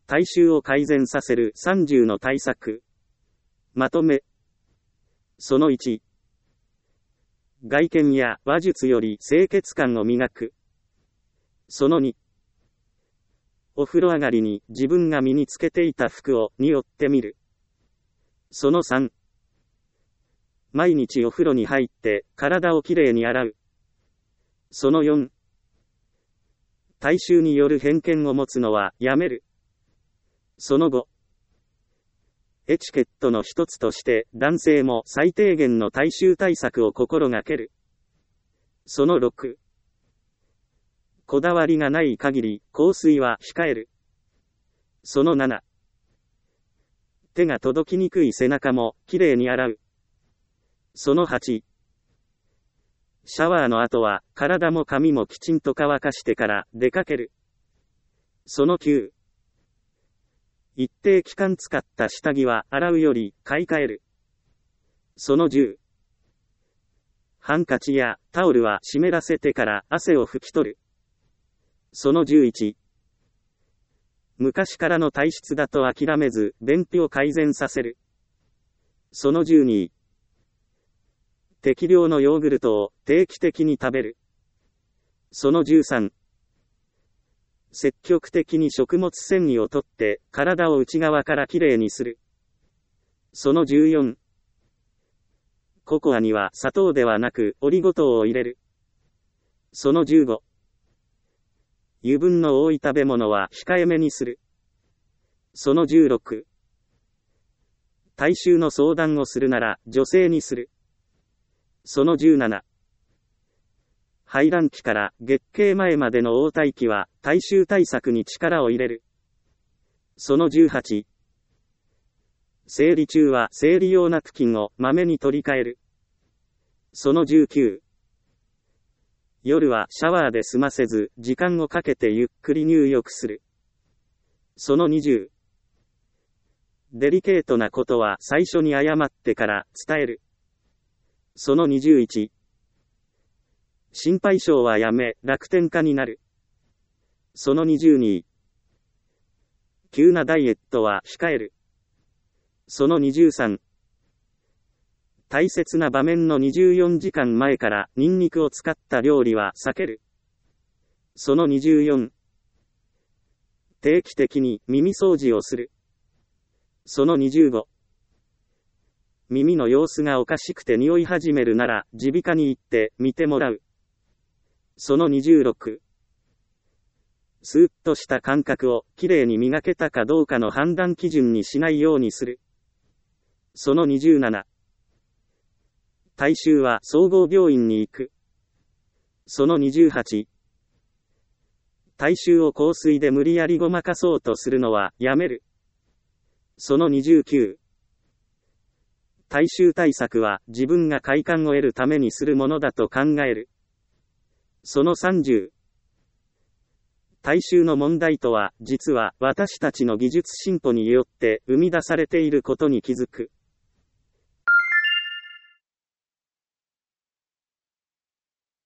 体臭を改善させる30の対策。まとめ。その1。外見や話術より清潔感を磨く。その2。お風呂上がりに自分が身につけていた服を匂ってみる。その3。毎日お風呂に入って体をきれいに洗う。その4。体臭による偏見を持つのはやめる。その5。エチケットの一つとして男性も最低限の体臭対策を心がける。その6。こだわりがない限り香水は控える。その7。手が届きにくい背中もきれいに洗う。その8。シャワーの後は体も髪もきちんと乾かしてから出かける。その9。一定期間使った下着は洗うより買い替える。その10。ハンカチやタオルは湿らせてから汗を拭き取る。その11。昔からの体質だと諦めず便秘を改善させる。その12。適量のヨーグルトを定期的に食べる。その13。積極的に食物繊維をとって体を内側からきれいにする。その14。ココアには砂糖ではなくオリゴ糖を入れる。その15。油分の多い食べ物は控えめにする。その16。体臭の相談をするなら女性にする。その17。排卵期から月経前までの黄体期は体臭対策に力を入れる。その18。生理中は生理用ナプキンをまめに取り替える。その19。夜はシャワーで済ませず時間をかけてゆっくり入浴する。その20。デリケートなことは最初に謝ってから伝える。その21。心配性はやめ、楽天家になる。その22。急なダイエットは控える。その23。大切な場面の24時間前からニンニクを使った料理は避ける。その24。定期的に耳掃除をする。その25。耳の様子がおかしくて匂い始めるなら耳鼻科に行って見てもらう。その26。スーッとした感覚をきれいに磨けたかどうかの判断基準にしないようにする。その27。体臭は総合病院に行く。その28。体臭を香水で無理やりごまかそうとするのはやめる。その29。体臭対策は自分が快感を得るためにするものだと考える。その30。体臭の問題とは実は私たちの技術進歩によって生み出されていることに気づく。